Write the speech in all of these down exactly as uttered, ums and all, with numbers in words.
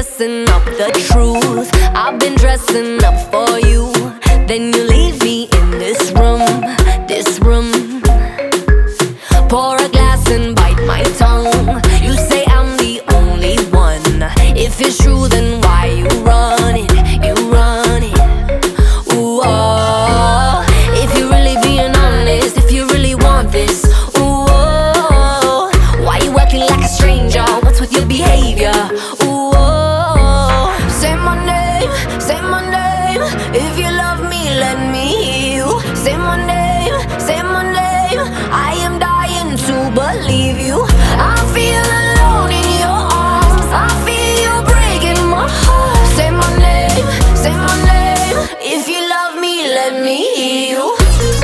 guessing up the truth. I've been dressing up for you. Then you leave me in this room, this room. Pour a glass and bite my tongue. You say I'm the only one. If it's true, then why you run it? You run it. Ooh, oh. If you're really being honest, if you really want this, ooh, oh. Why you acting like a stranger? What's with your behavior? Ooh, oh. Say my name, say my name. If you love me, let me hear you. Say my name, say my name. I am dying to believe you. I feel alone in your arms. I feel you breaking my heart. Say my name, say my name. If you love me, let me hear you.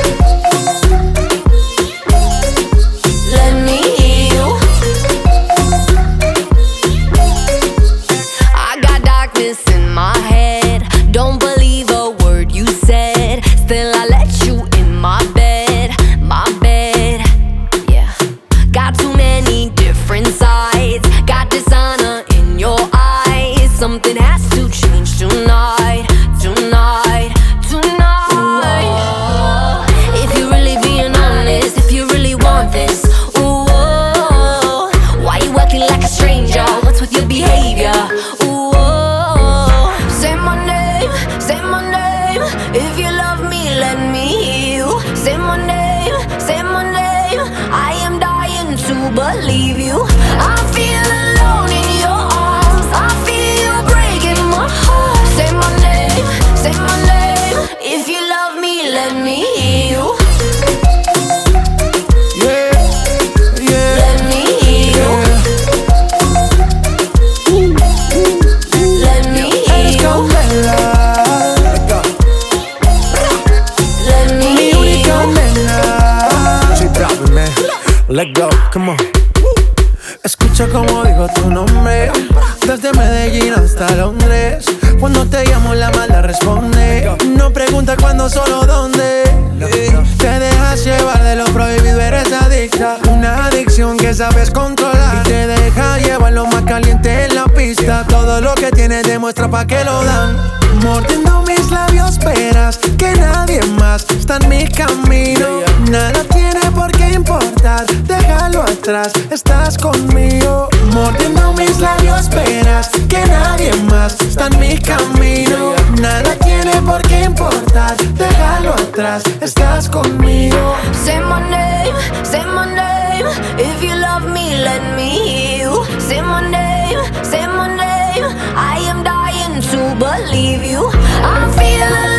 Let me hear you. I got darkness in my head. Don't believe a word you said. Still I let you in my bed, my bed. Yeah. Got too many different sides. Got dishonor in your eyes. Something has to change tonight, tonight, tonight. Ooh, if you're really being honest, if you really want this, ooh, oh, why you acting like a stranger? What's with your behavior? Ooh, oh, say my name, say my name. If you love me, let me hear you. Say my name, say my name. I am dying to believe you. I feel alone in your arms. I feel you breaking my heart. Say my name, say my name. If you love me, let me hear you. Yeah, yeah, Let me hear you. Let me hear let's go, you. Bella. Let go. Let me Mi hear única you. nena. J Balvin, man. Let go, come on. Escucha como digo tu nombre. Desde Medellín hasta Londres. Cuando te llamo la mala responde. No pregunta cuándo, solo dónde. Te dejas llevar de lo prohibido, eres adicta. Una adicción que sabes controlar. Y te deja llevar lo más caliente en la pista. Todo lo que tienes demuestra pa' que lo dan. Mordiendo mis labios esperas que nadie más está en mi camino. Nada tiene por qué importar, déjalo atrás, estás conmigo. Mordiendo mis labios esperas que nadie más está en mi camino. Nada tiene por qué importar, déjalo atrás, estás conmigo. Say my name, say my name. If you love me, let me hear you. Say my name, say my name. I am dying to believe you. I feel alive.